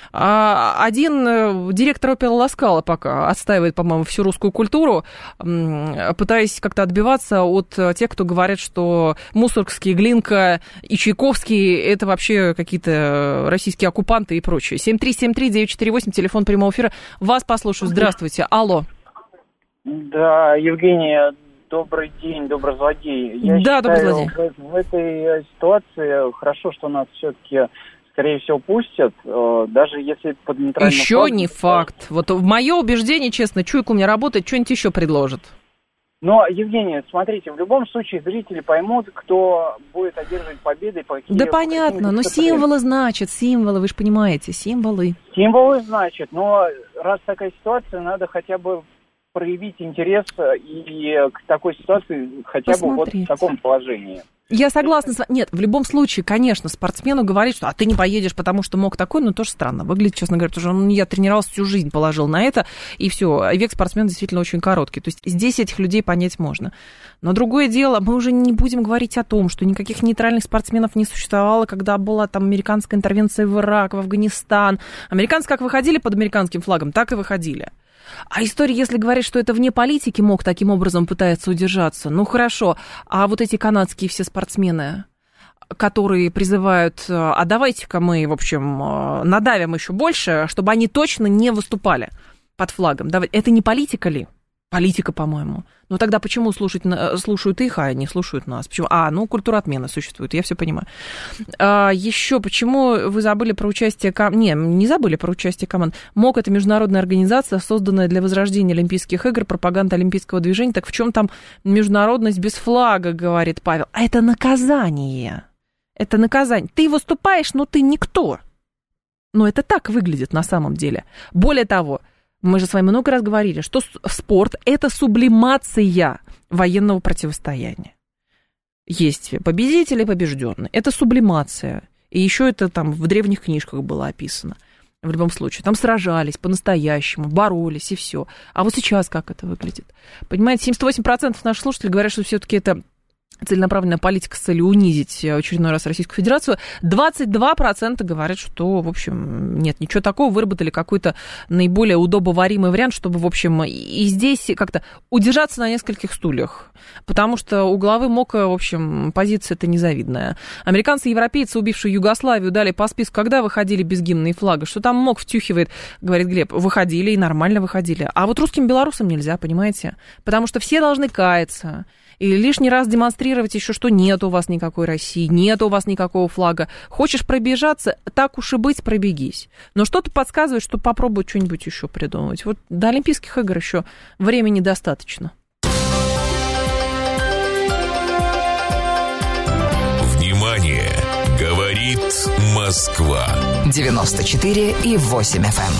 Один директор оперы Ла Скала пока отстаивает, по-моему, всю русскую культуру, пытаясь как-то отбиваться от тех, кто говорят, что Мусоргский, Глинка и Чайковский – это вообще какие-то российские оккупанты и прочее. семь три семь три девять четыре восемь, телефон прямого эфира. Вас послушаю. Здравствуйте. Алло. Да, Евгения, добрый день, добрый злодей. Я да, считаю, добрый злодей. В, в этой ситуации хорошо, что нас все-таки... скорее всего, пустят, даже если под нейтральным Еще флагом... не факт. Вот в мое убеждение, честно, чуйка у меня работает, что-нибудь еще предложат. Но, Евгения, смотрите, в любом случае зрители поймут, кто будет одерживать победы. По какие, да понятно, но символы значит, символы, вы же понимаете, символы. Символы значит, но раз такая ситуация, надо хотя бы проявить интерес и к такой ситуации хотя Посмотреть. бы вот в таком положении. Я согласна с вами. Нет, в любом случае, конечно, спортсмену говорить, что а ты не поедешь, потому что мог такой, но тоже странно. Выглядит, честно говоря, потому что я тренировался всю жизнь, положил на это, и все. Век спортсмена действительно очень короткий. То есть здесь этих людей понять можно. Но другое дело, мы уже не будем говорить о том, что никаких нейтральных спортсменов не существовало, когда была там американская интервенция в Ирак, в Афганистан. Американцы как выходили под американским флагом, так и выходили. А история, если говорить, что это вне политики мог таким образом пытаться удержаться, ну хорошо, а вот эти канадские все спортсмены, которые призывают, а давайте-ка мы, в общем, надавим еще больше, чтобы они точно не выступали под флагом. Это не политика ли? Политика, по-моему. Ну тогда почему слушать, слушают их, а не слушают нас? Почему? А, ну культура отмены существует, я все понимаю. А, еще почему вы забыли про участие команд? Не, не забыли про участие команд. МОК — это международная организация, созданная для возрождения Олимпийских игр, пропаганда олимпийского движения. Так в чем там международность без флага, говорит Павел? А это наказание. Это наказание. Ты выступаешь, но ты никто. Но это так выглядит на самом деле. Более того, мы же с вами много раз говорили, что спорт – это сублимация военного противостояния. Есть победители и побежденные. Это сублимация. И еще это там в древних книжках было описано. В любом случае. Там сражались по-настоящему, боролись и все. А вот сейчас как это выглядит? Понимаете, семьдесят восемь процентов наших слушателей говорят, что все-таки это целенаправленная политика с целью унизить очередной раз Российскую Федерацию. двадцать два процента говорят, что, в общем, нет, ничего такого, выработали какой-то наиболее удобоваримый вариант, чтобы, в общем, и здесь как-то удержаться на нескольких стульях. Потому что у главы МОКа, в общем, позиция-то незавидная. Американцы и европейцы, убившие Югославию, дали по списку, когда выходили без гимна и флага. Что там МОК втюхивает, говорит Глеб, выходили и нормально выходили. А вот русским белорусам нельзя, понимаете? Потому что все должны каяться. И лишний раз демонстрировать еще, что нет у вас никакой России, нет у вас никакого флага. Хочешь пробежаться, так уж и быть, пробегись. Но что-то подсказывает, что попробуй что-нибудь еще придумать. Вот до Олимпийских игр еще времени достаточно. Внимание! Говорит Москва. девяносто четыре и восемь эф эм.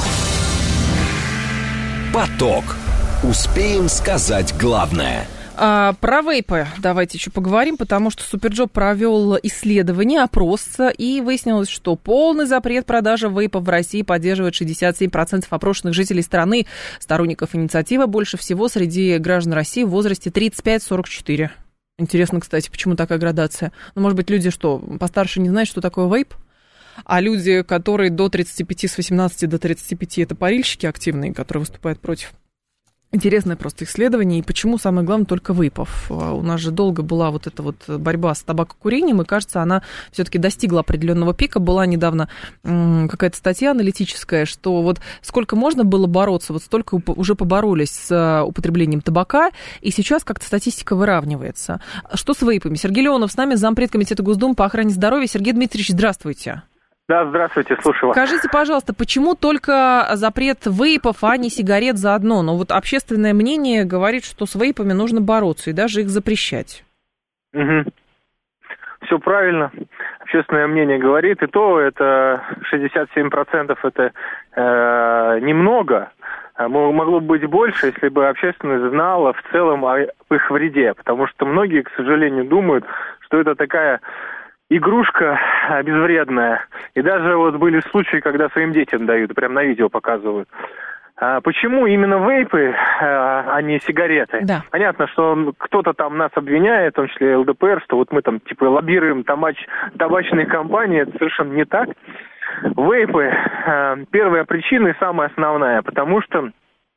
Поток. Успеем сказать главное. А, про вейпы давайте еще поговорим, потому что Суперджоп провел исследование, опрос, и выяснилось, что полный запрет продажи вейпов в России поддерживает шестьдесят семь процентов опрошенных жителей страны. Сторонников инициативы больше всего среди граждан России в возрасте тридцать пять сорок четыре. Интересно, кстати, почему такая градация? Ну, может быть, люди что, постарше не знают, что такое вейп? А люди, которые до тридцати пяти, с восемнадцати до тридцати пяти, это парильщики активные, которые выступают против. Интересное просто исследование, и почему, самое главное, только вейпов. У нас же долго была вот эта вот борьба с табакокурением, и, кажется, она все-таки достигла определенного пика. Была недавно какая-то статья аналитическая, что вот сколько можно было бороться, вот столько уже поборолись с употреблением табака, и сейчас как-то статистика выравнивается. Что с вейпами? Сергей Леонов с нами, зампред комитета Госдумы по охране здоровья. Сергей Дмитриевич, здравствуйте. Да, здравствуйте, слушаю вас. Скажите, пожалуйста, почему только запрет вейпов, а не сигарет заодно? Но вот общественное мнение говорит, что с вейпами нужно бороться и даже их запрещать. Угу. Все правильно. Общественное мнение говорит, и то это шестьдесят семь процентов это э, немного. Могло бы быть больше, если бы общественность знала в целом о их вреде. Потому что многие, к сожалению, думают, что это такая игрушка безвредная. И даже вот были случаи, когда своим детям дают, прям на видео показывают. А почему именно вейпы, а не сигареты? Да. Понятно, что кто-то там нас обвиняет, в том числе эл дэ пэ эр, что вот мы там типа лоббируем табач, табачные компании. Это совершенно не так. Вейпы, первая причина и самая основная, потому что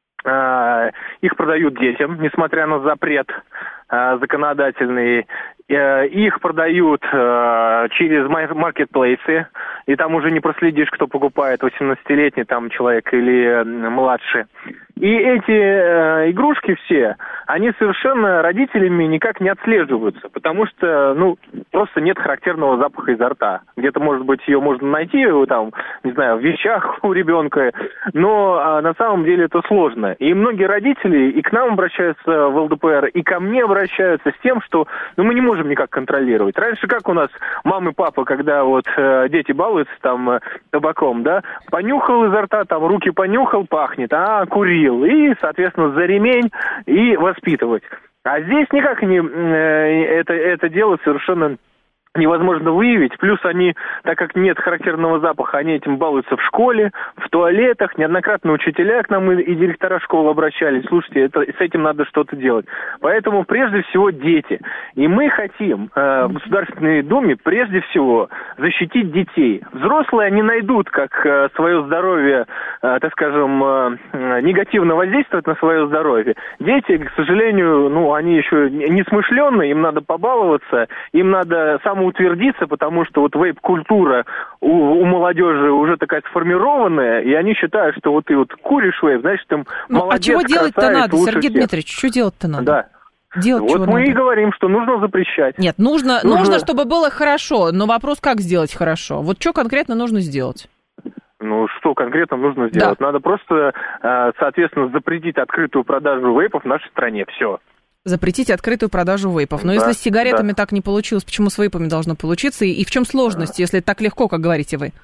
их продают детям, несмотря на запрет законодательный. Их продают через маркетплейсы, и там уже не проследишь, кто покупает, восемнадцатилетний там человек или младше. И эти э, игрушки все, они совершенно родителями никак не отслеживаются, потому что, ну, просто нет характерного запаха изо рта. Где-то, может быть, ее можно найти, там, не знаю, в вещах у ребенка, но а, на самом деле это сложно. И многие родители и к нам обращаются в эл дэ пэ эр, и ко мне обращаются с тем, что, ну, мы не можем никак контролировать. Раньше как у нас мама и папа, когда вот э, дети балуются там э, табаком, да, понюхал изо рта, там руки понюхал, пахнет, а, курил. сил и, соответственно, за ремень и воспитывать. А здесь никак не, это, это дело совершенно невозможно выявить. Плюс они, так как нет характерного запаха, они этим балуются в школе, в туалетах. Неоднократно учителя к нам и, и директора школ обращались. Слушайте, это, с этим надо что-то делать. Поэтому прежде всего дети. И мы хотим э, в Государственной Думе прежде всего защитить детей. Взрослые они найдут, как э, свое здоровье, э, так скажем, э, негативно воздействовать на свое здоровье. Дети, к сожалению, ну, они еще несмышленные, им надо побаловаться, им надо самоутверждаться, утвердиться, потому что вот вейп-культура у, у молодежи уже такая сформированная, и они считают, что вот ты вот куришь вейп, значит, там ну, молодец, а чего делать-то надо, Сергей всех. Дмитриевич, что делать-то надо? Да. Делать вот мы надо? И говорим, что нужно запрещать. Нет, нужно, нужно... нужно, чтобы было хорошо, но вопрос, как сделать хорошо? Вот что конкретно нужно сделать? Ну, что конкретно нужно сделать? Да. Надо просто, соответственно, запретить открытую продажу вейпов в нашей стране, все. Запретить открытую продажу вейпов. Но да, если с сигаретами да. так не получилось, почему с вейпами должно получиться? И, и в чем сложность, если это так легко, как говорите вы?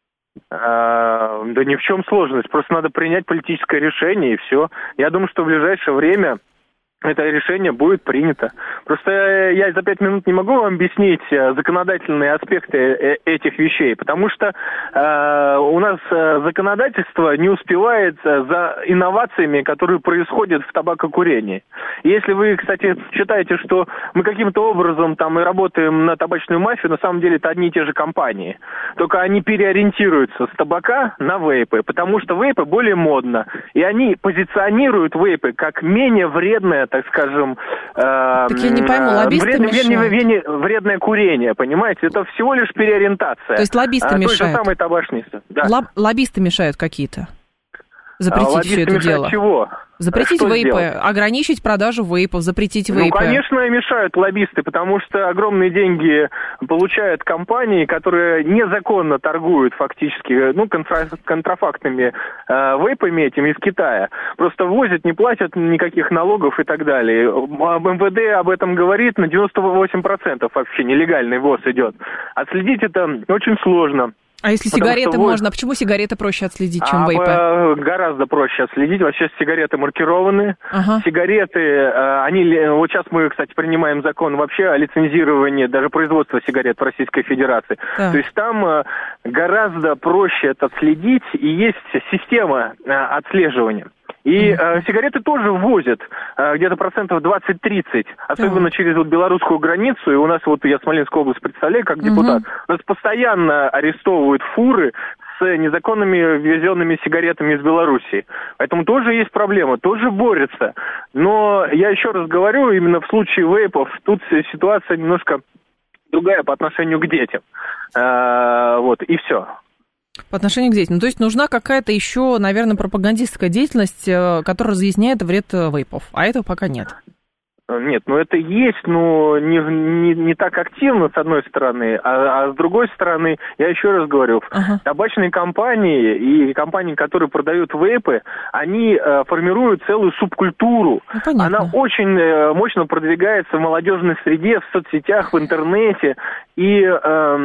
А, да ни в чем сложность. Просто надо принять политическое решение, и все. Я думаю, что в ближайшее время это решение будет принято. Просто я за пять минут не могу вам объяснить законодательные аспекты этих вещей, потому что э, у нас законодательство не успевает за инновациями, которые происходят в табакокурении. Если вы, кстати, считаете, что мы каким-то образом там и работаем на табачную мафию, на самом деле это одни и те же компании. Только они переориентируются с табака на вейпы, потому что вейпы более модно. И они позиционируют вейпы как менее вредное, так скажем, э, так я не пойму, лоббисты вредное, мешают. Вредное, вредное курение, понимаете? Это всего лишь переориентация. То есть лоббисты а, мешают? Той же самой табачницы. Да. Лоб, лоббисты мешают какие-то? Запретить а, все это дело? Чего? Запретить что вейпы, сделать? Ограничить продажу вейпов, запретить вейпы. Ну, конечно, мешают лоббисты, потому что огромные деньги получают компании, которые незаконно торгуют фактически, ну, контра- контрафактными э, вейпами этими из Китая. Просто ввозят, не платят никаких налогов и так далее. эм вэ дэ об этом говорит, на девяносто восемь процентов вообще нелегальный ввоз идет. Отследить это очень сложно. А если Потому сигареты вот... можно? Почему сигареты проще отследить, чем а, вейпы? Гораздо проще отследить. Вообще сигареты маркированы. Ага. Сигареты, они... Вот сейчас мы, кстати, принимаем закон вообще о лицензировании даже производства сигарет в Российской Федерации. Так. То есть там гораздо проще это отследить, и есть система отслеживания. И э, сигареты тоже ввозят э, где-то процентов двадцать-тридцать, особенно mm. через вот белорусскую границу. И у нас вот, я Смоленскую область представляю как депутат, mm-hmm. у нас постоянно арестовывают фуры с незаконными ввезенными сигаретами из Белоруссии. Поэтому тоже есть проблема, тоже борются. Но я еще раз говорю, именно в случае вейпов тут ситуация немножко другая по отношению к детям. Э, вот, и все. По отношению к детям. Ну, то есть нужна какая-то еще, наверное, пропагандистская деятельность, которая разъясняет вред вейпов, а этого пока нет. Нет, ну это есть, но не, не, не так активно, с одной стороны, а, а с другой стороны, я еще раз говорю, ага. табачные компании и компании, которые продают вейпы, они э, формируют целую субкультуру. Ну, она очень э, мощно продвигается в молодежной среде, в соцсетях, в интернете, и э,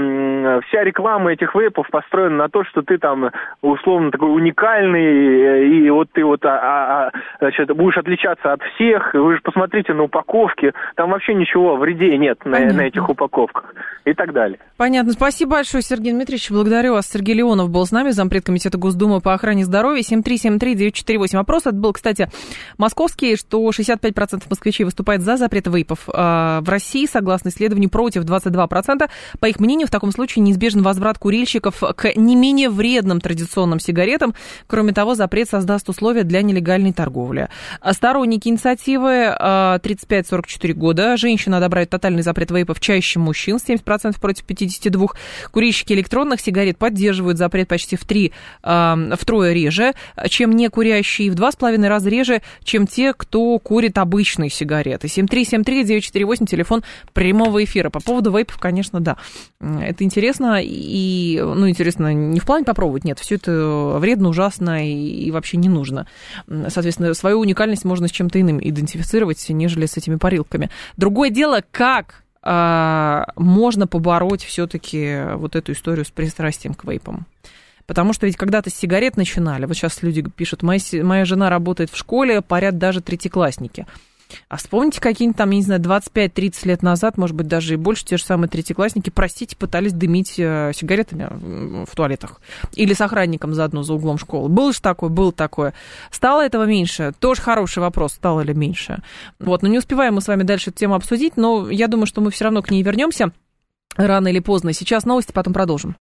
вся реклама этих вейпов построена на то, что ты там условно такой уникальный, и вот ты вот а, а, значит, будешь отличаться от всех. Вы же посмотрите на упаковки, там вообще ничего вреде нет на, на этих упаковках и так далее. Понятно. Спасибо большое, Сергей Дмитриевич. Благодарю вас. Сергей Леонов был с нами, зампред комитета Госдумы по охране здоровья. семь три семь три девять четыре восемь. Опрос это был, кстати, московский, что шестьдесят пять процентов москвичей выступает за запрет вейпов. В России, согласно исследованию, против двадцать два процента. По их мнению, в таком случае неизбежен возврат курильщиков к не менее вредным традиционным сигаретам. Кроме того, запрет создаст условия для нелегальной торговли. Сторонники инициативы тридцать пять сорок четыре года. Женщины одобряют тотальный запрет вейпов чаще мужчин, семьдесят процентов против пятьдесят два процента. Курильщики электронных сигарет поддерживают запрет почти в три, втрое реже, чем не курящие, и в два с половиной раза реже, чем те, кто курит обычные сигареты. семь три семь три девять четыре восемь, телефон прямого эфира. По поводу вейпов, конечно, да. Это интересно, и, ну, интересно не в плане попробовать, нет, все это вредно, ужасно и, и вообще не нужно. Соответственно, свою уникальность можно с чем-то иным идентифицировать, нежели с этими парилками. Другое дело, как а, можно побороть все-таки вот эту историю с пристрастием к вейпам. Потому что ведь когда-то с сигарет начинали. Вот сейчас люди пишут, моя, моя жена работает в школе, парят даже третьеклассники. А вспомните, какие-нибудь там, я не знаю, двадцать пять тридцать лет назад, может быть, даже и больше, те же самые третьеклассники, простите, пытались дымить э, сигаретами в туалетах. Или с охранником заодно за углом школы. Было же такое, было такое. Стало этого меньше? Тоже хороший вопрос, стало ли меньше. Вот, но не успеваем мы с вами дальше эту тему обсудить, но я думаю, что мы все равно к ней вернемся рано или поздно. Сейчас новости, потом продолжим.